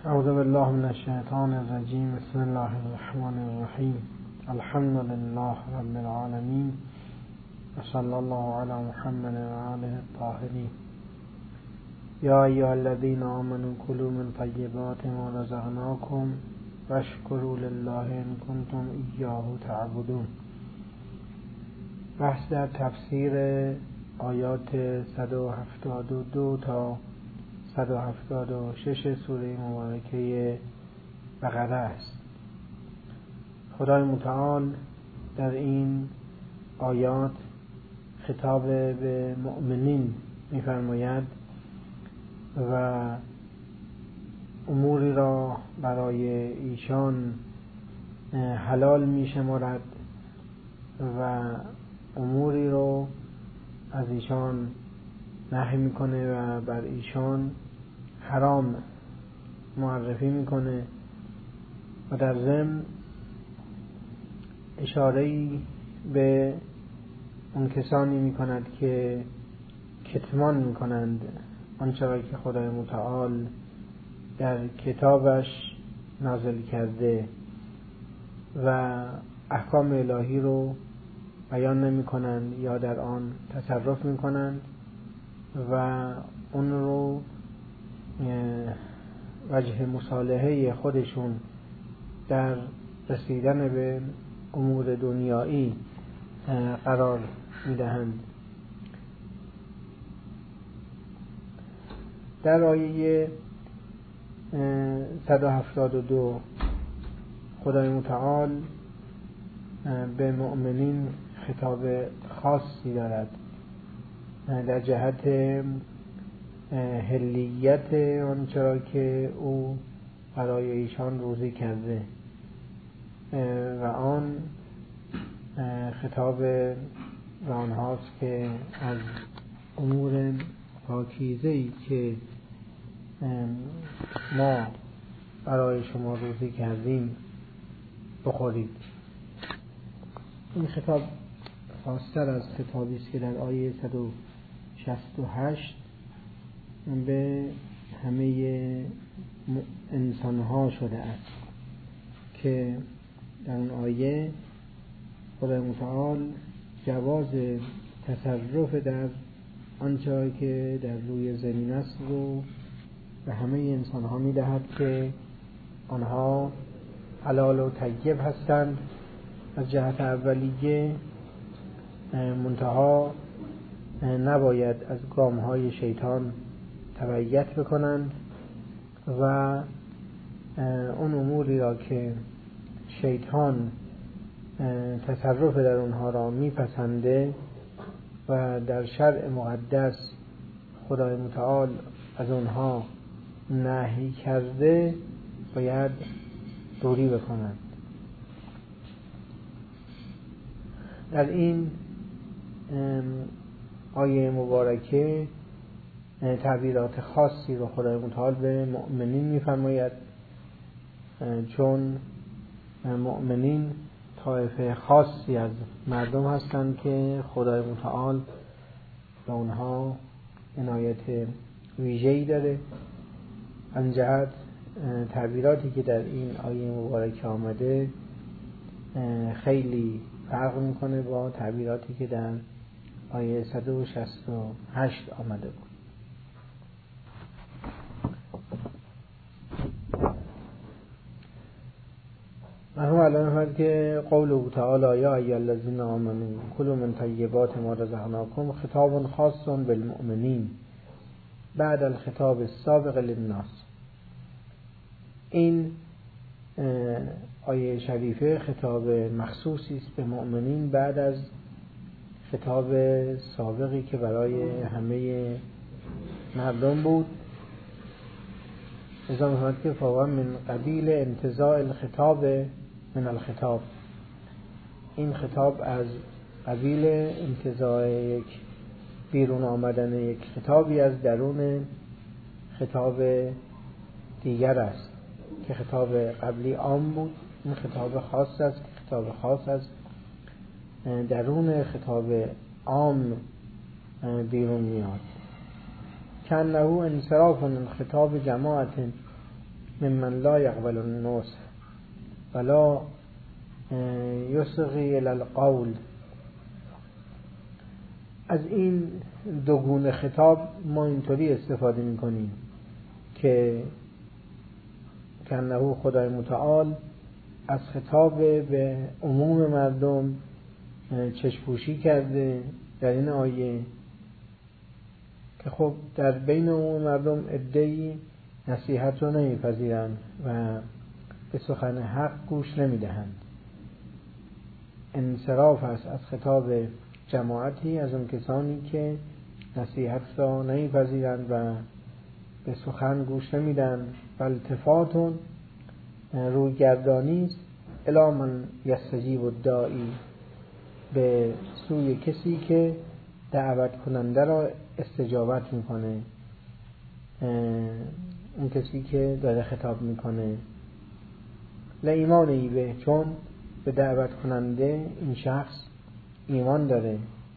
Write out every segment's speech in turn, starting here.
اعوذ بالله من الشیطان الرجیم. بسم الله الرحمن الرحیم. الحمد لله رب العالمین و صلی الله علی محمد و آله الطاهرین. یا ایها الذین آمنوا کلوا من طیبات ما رزقناکم واشکروا لله ان کنتم ایاه تعبدون. بحث در تفسیر آیات 172 تا 176 سوره مبارکه بقره است. خدای متعال در این آیات خطاب به مؤمنین می‌فرماید و اموری را برای ایشان حلال می‌شمارد و اموری رو از ایشان نهی میکنه و بر ایشان حرام معرفی میکنه و در ضمن اشاره‌ای به اون کسانی میکند که کتمان میکنند آنچه را که خدای متعال در کتابش نازل کرده و احکام الهی رو بیان نمی کنند یا در آن تصرف می کنند و اون رو وجه مصالحه خودشون در رسیدن به امور دنیایی قرار می دهند. در آیه 172 خدای متعال به مؤمنین خطاب خاصی دارد در جهت حلیت آنچه را که او برای ایشان روزی کرده و آن خطاب به آنهاست که از امور پاکیزه‌ای که ما برای شما روزی کردیم بخورید. این خطاب خاص‌تر از خطابی است که در آیه 168 به همه انسان‌ها شده است که در اون آیه خدای متعال جواز تصرف در آنچه که در روی زمین است رو به همه انسان‌ها می‌دهد که آنها حلال و طیب هستند از جهت اولیه، منتها نباید از گام‌های شیطان تبعیت بکنند و اون اموری را که شیطان تصرف در اونها را میپسنده و در شرع مقدس خدای متعال از اونها نهی کرده باید دوری بکنند. در این آیه مبارکه تعبیرات خاصی رو خدای متعال به مؤمنین می‌فرماید، چون مؤمنین طایفه خاصی از مردم هستند که خدای متعال به اونها عنایت ویژه‌ای داره. از جهت تعبیراتی که در این آیه مبارکه آمده خیلی فرق میکنه با تعبیراتی که در آیه 168 آمده بود. مرحوم علامه فرمود که قوله تعالی یا ایها الذین آمنوا کلوا من طیبات ما رزقناکم خطاب خاص بالمؤمنین بعد الخطاب السابق للناس. این آیه شریفه خطاب مخصوصی است به مؤمنین بعد از خطاب سابقی که برای همه مردم بود. لذا می‌فرماید که فهو من قبیل انتزاع الخطاب من الخطاب. این خطاب از قبیل انتزاع یک بیرون آمدن یک خطابی از درون خطاب دیگر است که خطاب قبلی عام بود. این خطاب خاص است، خطاب خاص از درون خطاب عام بیرون میاد. کنه انصراف من خطاب جماعت ممن لا یقبل النصح ولا یصغی الی القول. از این دو گونه خطاب ما اینطوری استفاده میکنیم که کنه خدای متعال از خطاب به عموم مردم چشم‌پوشی کرده در این آیه که خب در بین عموم مردم عده‌ای نصیحت رو نمیپذیرند و به سخن حق گوش نمیدهند. انصراف است از خطاب جماعتی از اون کسانی که نصیحت را نمیپذیرند و به سخن گوش نمیدن. و التفاتون روی گردانی است الی من یستجیب الداعی، به سوی کسی که دعوت کننده را استجابت میکنه، اون کسی که داره خطاب میکنه. لایمانی به، چون به دعوت کننده این شخص ایمان داره.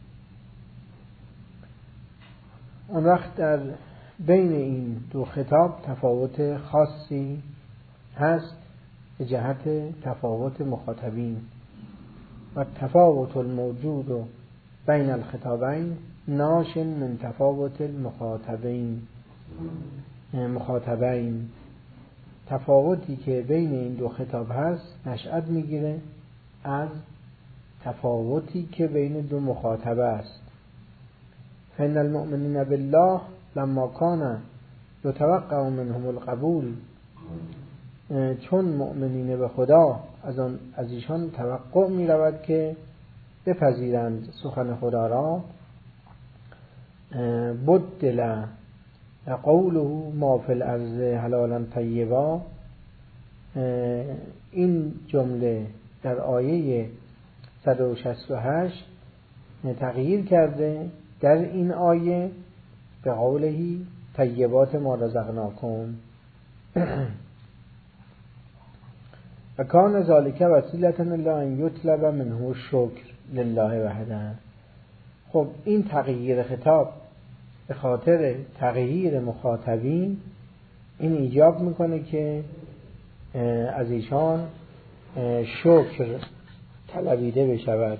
اون وقت در بین این دو خطاب تفاوت خاصی هست به جهت تفاوت مخاطبین. و تفاوت الموجود بین الخطابین ناش من تفاوت مخاطبین. تفاوتی که بین این دو خطاب هست نشأت میگیره از تفاوتی که بین دو مخاطبه است. فإن المؤمنین بالله لما کان یتوقع منهم القبول، چون مؤمنین به خدا از ایشان توقع می رود که بپذیرند سخن خدا را، بدل قوله ما فی الارض حلالا طیبا، این جمله در آیه 168 تغییر کرده در این آیه به قولهی طیبات ما رزقناکم. و کان ذالک وسیلة الی ان یطلب منه الشکر لله وحده. خب این تغییر خطاب به خاطر تغییر مخاطبین این ایجاب میکنه که از ایشان شکر طلبیده بشود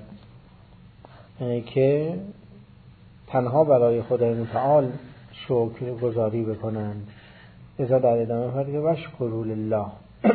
که تنها برای خدای متعال شکر گزاری بکنند. لذا در ادامه فرمود واشکروا لله.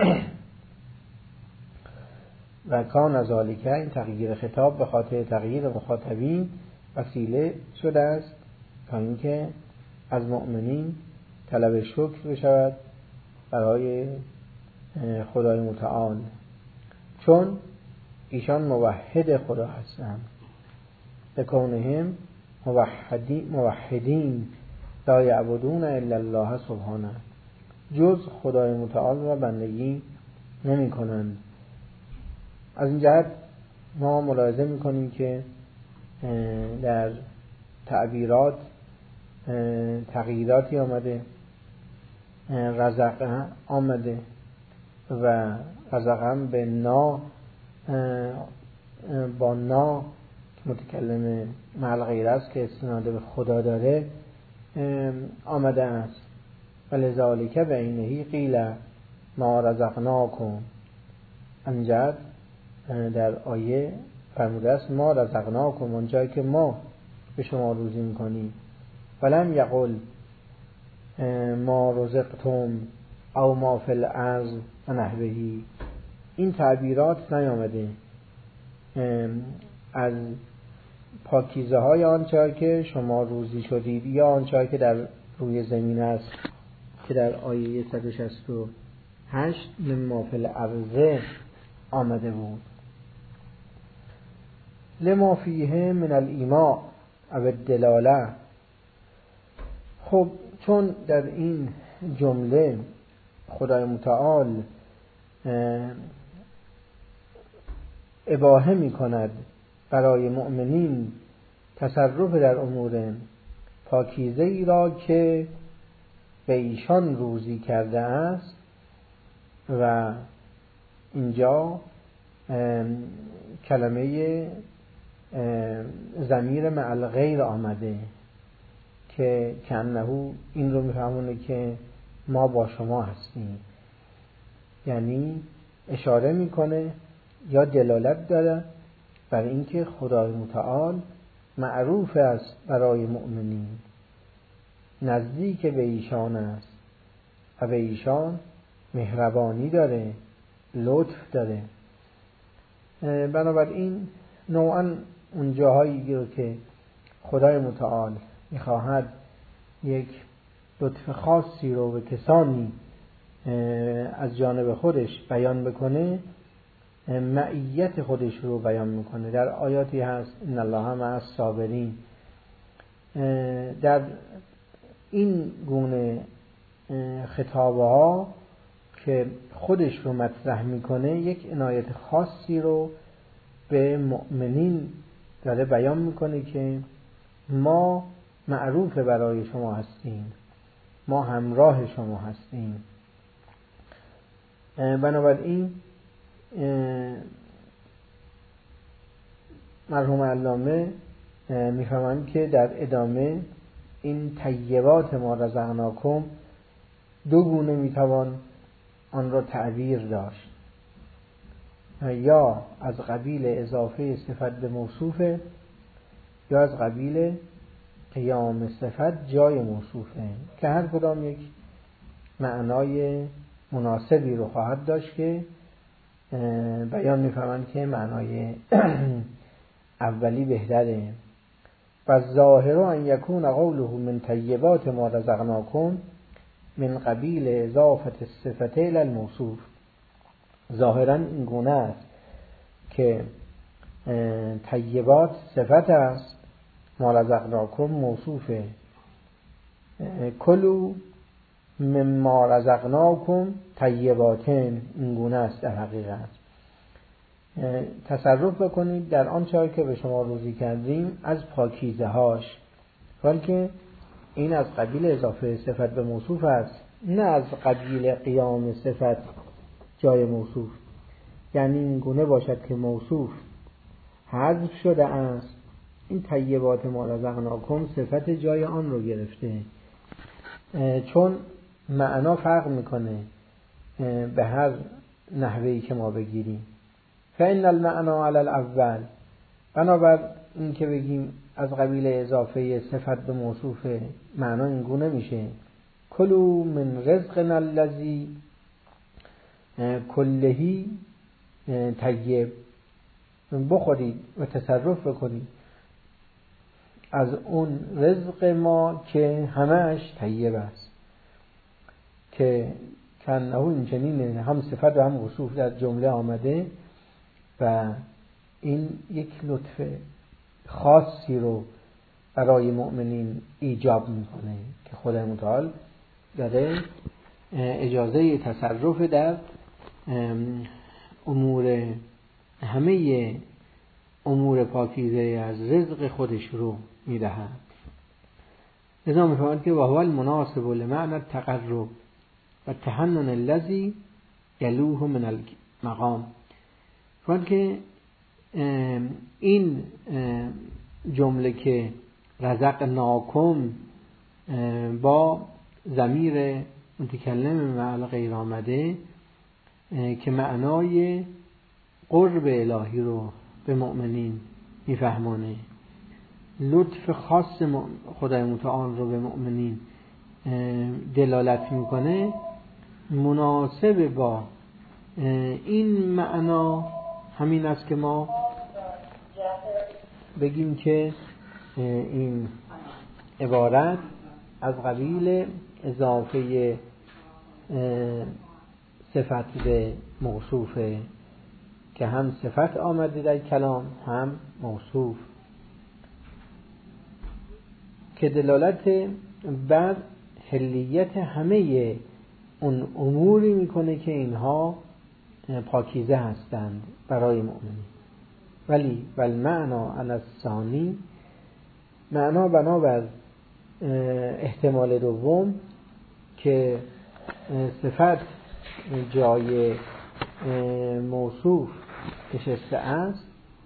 و کان ذالک، این تغییر خطاب به خاطر تغییر مخاطبین وسیله شده است تا اینکه از مؤمنین طلب شکر بشود برای خدای متعال، چون ایشان موحد خدا هستند. بکونهم موحدین لا یعبدون الا الله سبحانه، جز خدای متعال را بندگی نمی کنند. از این جهت ما ملاحظه میکنیم که در تعبیرات تغییراتی آمده. رزق آمده و رزقم به نا، با نا متکلم مع غیر است که استناد به خدا داره آمده است. ولذالک بینهی قیل ما رزقناکم، انجد در آیه فرموده است ما رزقناکم، اونجایی که ما به شما روزی میکنیم. ولم یقل ما رزقتم او ما فی الارض و نحوهی. این تعبیرات نیامده از پاکیزه های آنچه که شما روزی شدید یا آنچه که در روی زمین است که در آیه 168 من ما فی الارض آمده بود. لما فیه من الایماء او الدلاله. خب چون در این جمله خدای متعال اباحه می کند برای مؤمنین تصرف در امور پاکیزه ای را که به ایشان روزی کرده است، و اینجا کلمه ضمیر مع الغیر آمده که کنهو این رو میفهمونه که ما با شما هستیم. یعنی اشاره میکنه یا دلالت داره بر اینکه خدای متعال معروف است برای مؤمنین، نزدیک به ایشان است و به ایشان مهربانی داره، لطف داره. بنابراین نوعا اون جاهایی رو که خدای متعال میخواهد یک لطف خاصی رو به کسانی از جانب خودش بیان بکنه، معیت خودش رو بیان میکنه. در آیاتی هست ان الله مع الصابرین. در این گونه خطابها که خودش رو مطرح میکنه یک عنایت خاصی رو به مؤمنین داره بیان میکنه که ما معروف برای شما هستیم، ما همراه شما هستیم. بنابراین مرحوم علامه میفهمند که در ادامه این طیبات ما رزقناکم دو گونه میتوان آن را تعبیر داشت، یا از قبیل اضافه صفت به موصوفه یا از قبیل قیام صفت جای موصوفه، که هر کدام یک معنای مناسبی رو خواهد داشت که بیان میفهمند که معنای اولی بهتره. و ظاهر ان یکون قوله من طیبات ما رزقناکم من قبیل اضافه الصفت الی الموصوف. ظاهرا این گونه است که طیبات صفت است، ما رزقناکم موصوفه. کلوا مما رزقناکم طیباتن، این گونه است در حقیقت. تصرف بکنید در آن چیزی که به شما روزی کردیم از پاکیزه هاش، ولی که این از قبیل اضافه صفت به موصوف است، نه از قبیل قیام صفت جای موصوف. یعنی این گونه باشد که موصوف حذف شده است، این طیبات ما رزقناکم صفت جای آن رو گرفته، چون معنا فرق میکنه به هر نحوهی که ما بگیریم. فإن المعنى على الاول، بنابر این که بگیم از قبیل اضافه صفت به موصوف، معنا این گونه میشه کلوا من رزقنا الذی کلهی طیب، بخورید و تصرف بکنید از اون رزق ما که همهش طیب است، که کنه این چنین هم صفت و هم موصوف در جمله آمده و این یک لطف خاصی رو برای مؤمنین ایجاب میکنه که خدای متعال داره اجازه تصرف در امور، همه امور پاکیزه از رزق خودش رو میدهد. لذا میفهمد که وهو المناسب لمعنى التقرب و تحنن الذی یلوه من المقام. فرمود که این جمله که رزقناکم با ضمیر متکلم مع غیر آمده که معنای قرب الهی رو به مؤمنین میفهمانه، لطف خاص خدای متعال رو به مؤمنین دلالت میکنه، مناسب با این معنا همین است که ما بگیم که این عبارت از قبیل اضافه صفت به موصوفه، که هم صفت آمده در کلام هم موصوف، که دلالت بر حلیت همه اون اموری میکنه که اینها پاکیزه هستند برای مؤمنین. ولی والمعنا علی الثانی، معنا بنابر احتمال دوم که صفت جای موصوف نشسته است،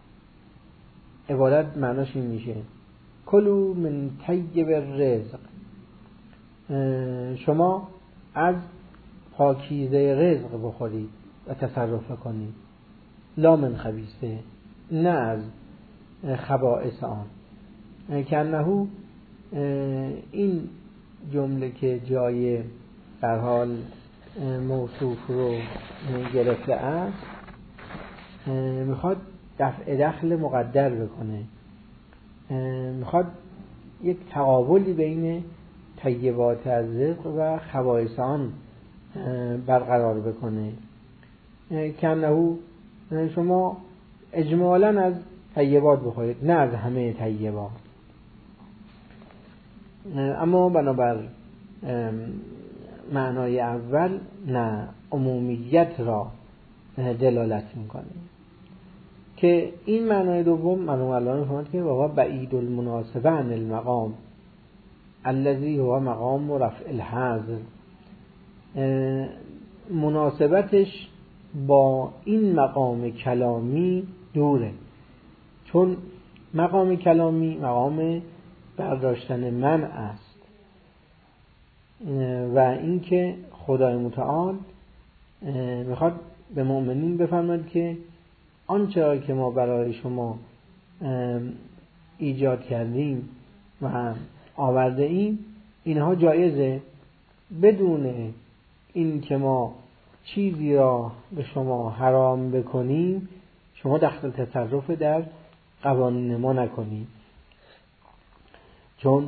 عبارت معناش این میشه کلوا من طیب الرزق، شما از پاکیزه رزق بخورید و تصرف کنید، لا من خبیثه، نه از خبائث آن. که انه این جمله که جای در حال موصوف رو گرفته است میخواد دفع دخل مقدر بکنه، میخواد یک تقابلی بین طیبات از رزق و خبائث آن برقرار بکنه. که انه شما اجمالاً از طیبات بخورید، نه از همه طیبات. اما بنابر معنای اول نه، عمومیت را دلالت میکنه. که این معنای دوم مرحوم علامه فرمود که وهو بعید المناسبه عن المقام الذي هو مقام رفع الحظر، مناسبتش با این مقام کلامی دوره، چون مقام کلامی مقام برداشتن منع است و اینکه خدای متعال میخواد به مؤمنین بفرماید که آنچه که ما برای شما ایجاد کردیم و آورده ایم اینها جایزه، بدون این که ما چیزی را به شما حرام بکنیم شما دخل تصرف در قوانین ما نکنید. چون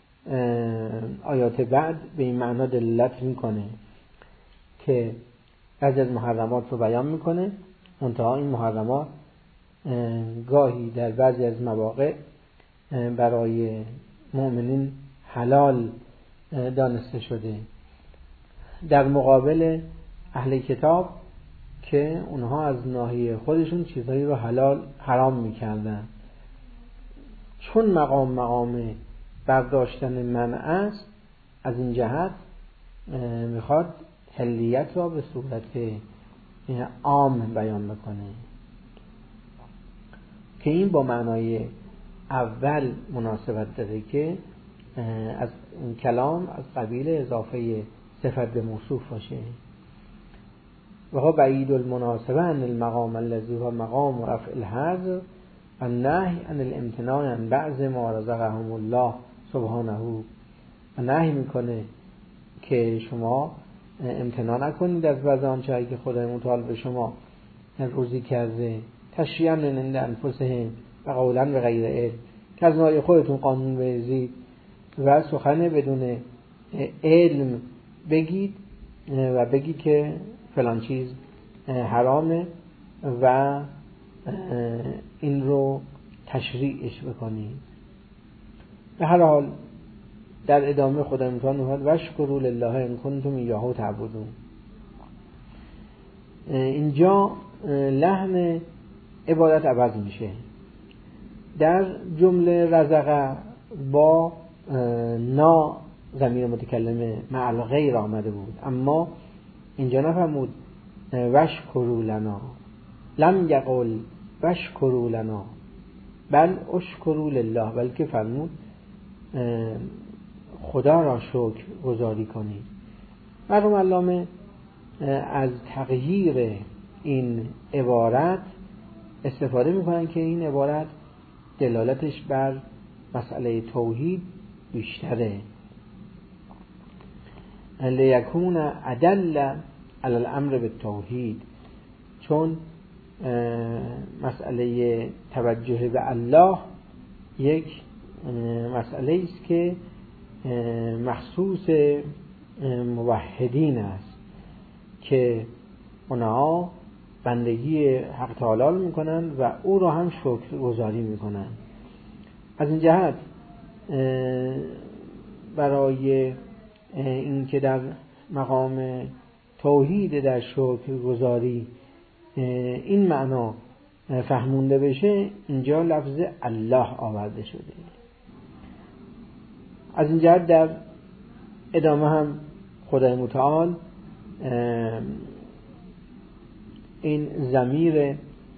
آیات بعد به این معنا دلالت میکنه که بعضی از محرمات رو بیان میکنه، منتها این محرمات گاهی در بعضی از مواقع برای مؤمنین حلال دانسته شده، در مقابل اهل کتاب که اونها از ناحیه خودشون چیزهایی رو حرام میکردن. چون مقام برداشتن منع است، از این جهت میخواد حلیت را به صورت عام بیان بکنه که این با معنای اول مناسبت داره که از این کلام از قبیل اضافه صفت به موصوف باشه. وهو بعید المناسبه عن المقام الذي هو مقام رفع الحظر النهی عن الامتناع عن بعض ما رزقهم الله سبحانه، و نهی میکنه که شما امتناع نکنید از بعض آنچه که خدای متعال به شما روزی کرده، تشریعاً من عند انفسهم و قولاً بغیر علم، که از نوع خودتون قانون بریزید و سخن بدون علم بگید و بگید که فلان چیز حرامه و این رو تشریعش بکنید. به هر حال در ادامه خدای متعال میگه واشکروا لله ان کنتم ایاه تعبدون. اینجا لحن عبادت عوض میشه. در جمله رزق با نا ضمیر متکلم مع الغیر آمده بود، اما اینجا نفرمود واشکروا لنا، لم یقل واشکروا لنا بل اشکروا لله، بلکه فرمود خدا را شکر گزاری کنید. مرحوم علامه از تغییر این عبارت استفاده میکنن که این عبارت دلالتش بر مسئله توحید بیشتره، لیکون ادل علی الامر بالتوحید، چون مسئله توجه به الله یک مسئله است که مخصوص موحدین است که اونها بندگی حق تعالی میکنن و او را هم شکر گزاری میکنن. از این جهت برای این که در مقام توحید در شکر گزاری این معنا فهمونده بشه، اینجا لفظ الله آورده شده. از این جهت در ادامه هم خدای متعال این ضمیر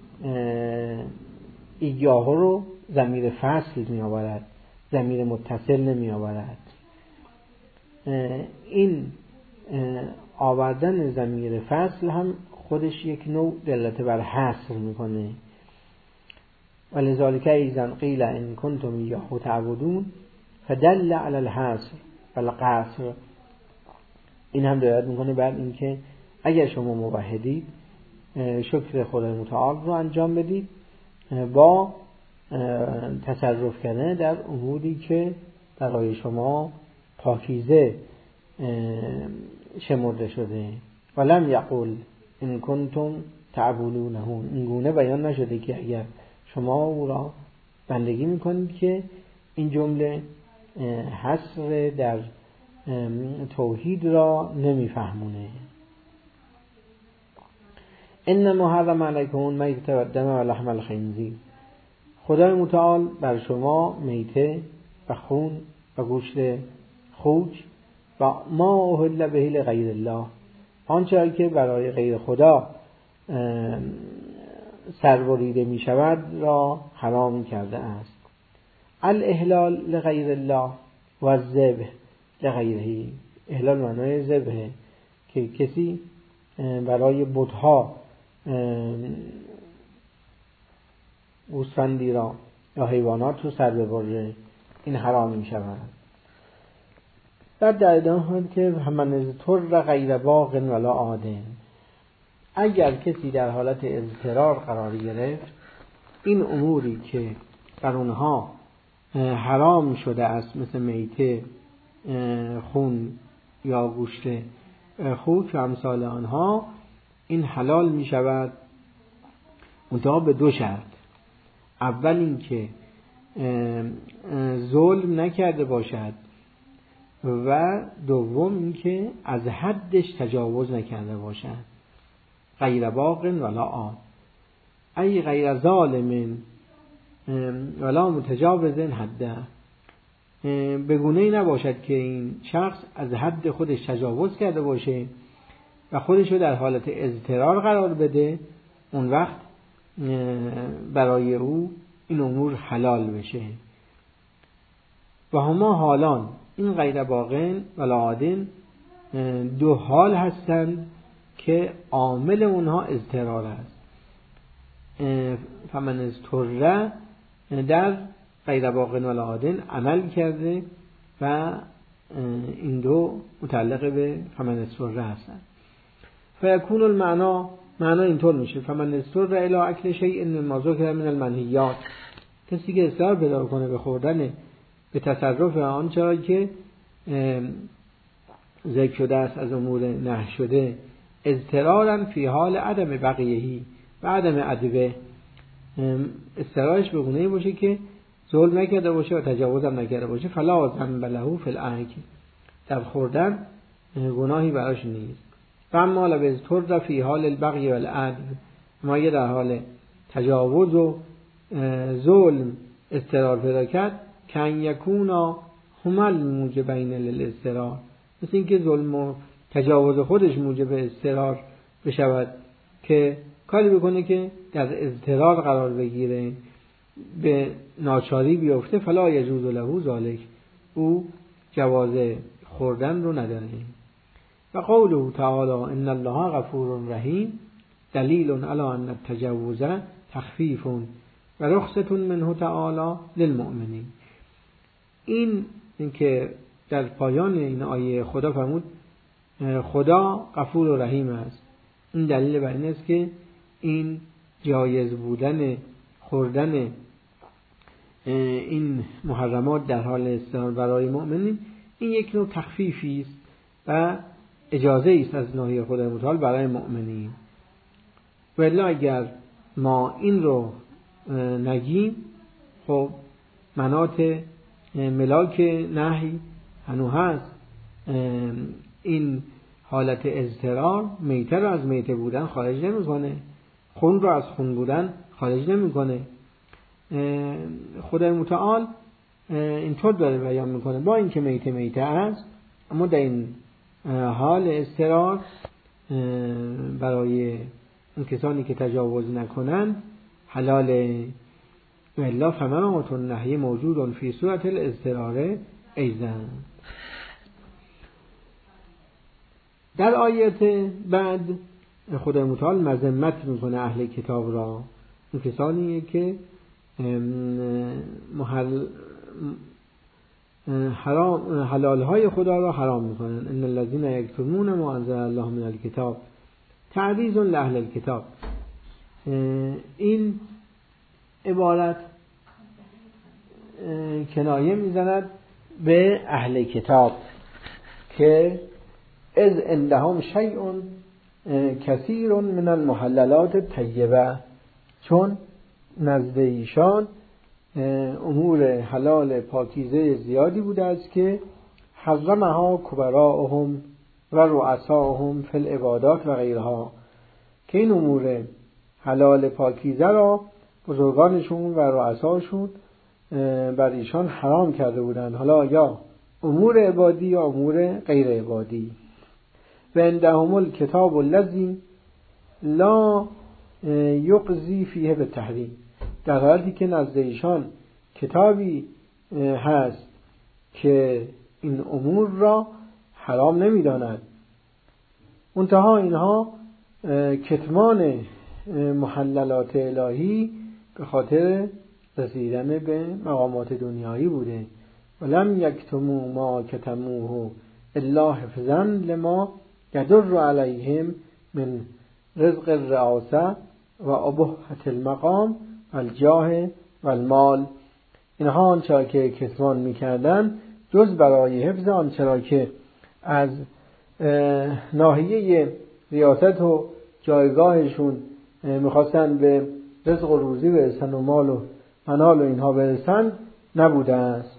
ایاه رو ضمیر فصل می آورد، ضمیر متصل نمی آورد. این آوردن ضمیر فصل هم خودش یک نوع دلالت بر حصر میکنه. ولذالک ایذا قیل ان کنتم ایاه تعبدون فدل علی الحصر والقصر. این هم دلالت میکنه بر اینکه اگر شما موحدید شکر خدای متعال رو انجام بدید با تصرف کردن در اموری که برای شما پاکیزه شمرده شده. ولم یقول ان کنتم تعبدونه، این گونه بیان نشده که اگر شما او را بندگی میکنید، که این جمله حصر در توحید را نمیفهمونه. انما حرم علیکم المیتة والدم ولحم الخنزیر، خدای متعال بر شما میته و خون و گوشت خوک و ما اهل به لغیر الله، آنچه که برای غیر خدا سربریده می شود را حرام کرده است. الاحلال لغیر الله و الذبح لغیره، احلال معنای ذبح، که کسی برای بت‌ها گوسفندی را یا حیوانات رو سر ببره، این حرام می شود. بعد در ادامه که من اضطر غیر باغ ولا عاد، اگر کسی در حالت اضطرار قرار گرفت، این اموری که بر اونها حرام شده است مثل میته، خون یا گوشت خوک و امثال آنها، این حلال می شود، منتها به دو شرط. اول این که ظلم نکرده باشد و دوم این که از حدش تجاوز نکرده باشد. غیر باغ ولا عاد، ای غیر ظالم ولا متجاوز حده، به گونه‌ای نباشد که این شخص از حد خودش تجاوز کرده باشه و خودش رو در حالت اضطرار قرار بده، اون وقت برای او این امور حلال بشه. و هما حالان، این غیر باغ ولا عاد دو حال هستند که عامل اونها اضطرار است. فمن اضطر در غیر باغ ولا عاد عمل کرده و این دو متعلق به فمن اضطر هستند. فیکون المعنا، معنا اینطور میشه: فمن اضطر الی اکل شیء مما ذکر من المنهیات، کسی که اضطرار پیدا کنه به خوردن، به تصرف آنچه که ذکر شده است از امور نهی شده، اضطرارا فی حال عدم بقیهی و عدم عدوه، اضطرارش به گونه‌ای باشه که ظلم نکرده باشه و تجاوز هم نکرده باشه، فلا ذنب له فی الاکل، در خوردن گناهی براش نیست. فاما لو اضطر فی حال البغی والعدو، ما یه در حال تجاوز و ظلم اضطرار پیدا کرد، کن یکونا هما الموجبین للاضطرار، مثل اینکه ظلم و تجاوز خودش موجب اضطرار بشود که کاری بکنه که در اضطرار قرار بگیره، به ناچاری بیفته، فلا یجوز له ذلک، او جواز خوردن رو نداره. و قوله تعالی ان الله غفور رحیم دلیل علی ان التجاوز تخفیف و رخصت منه تعالی للمؤمنین. این که در پایان این آیه خدا فرمود خدا غفور و رحیم است، این دلیل بر این است که این جایز بودن خوردن این محرمات در حال اضطرار برای مؤمنین، این یک نوع تخفیفی است و اجازه است از ناحیه خدای متعال برای مؤمنین. ولی اگر ما این رو نگیم، خب مناط ملاک نهی هنوز هست. این حالت اضطرار میته رو از میته بودن خارج نمی‌کنه، خون رو از خون بودن خارج نمی‌کنه. خدای متعال اینطور داره بیان میکنه، با اینکه میته است، اما در این حال اضطرار برای اون کسانی که تجاوز نکنن حلال. الا فمنعت النهی موجود فی صورت الاضطرار ایضا. در آیات بعد خدای متعال مذمت میکنه اهل کتاب را، این کسانیه که حلال های خدا را حرام میکنن. ان الذين يكتمون ما انزل الله من الكتاب تعریض لاهل الكتاب. این عبارت کنایه میزند به اهل کتاب که از عندهم شیء کثیر من المحللات الطیبه، چون نزد ایشان امور حلال پاکیزه زیادی بوده است که حرمها کبراءهم و رؤساءهم فی العبادات و غیرها، که این امور حلال پاکیزه را بزرگانشون و رؤساشون بر ایشان حرام کرده بودند، حالا یا امور عبادی یا امور غیر عبادی. و عندهم الکتاب الذی لا یقضی فیه بالتحریم، در حالی که نزد ایشان کتابی هست که این امور را حرام نمی‌داند. منتها اینها کتمان محللات الهی به خاطر رسیدن به مقامات دنیایی بوده. ولم یکتموا ما کتموه الا حفظا لما یدر علیهم من رزق الرئاسه و ابهت المقام و الجاه و المال. اینها آنچه که کتمان میکردن جز برای حفظ آنچه که از ناحیه ریاست و جایگاهشون میخواستن به رزق و روزی برسن و مال و منال و اینها برسن نبوده است.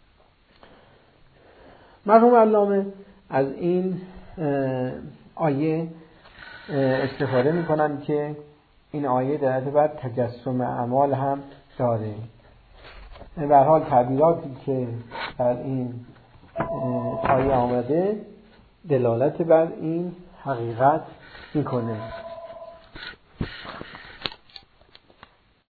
مرحوم علامه از این آیه استفاده میکنن که این آیه در حد بعد تجسم اعمال هم داره. به هر حال تعبیراتی که در این آیه آمده دلالت بر این حقیقت میکنه.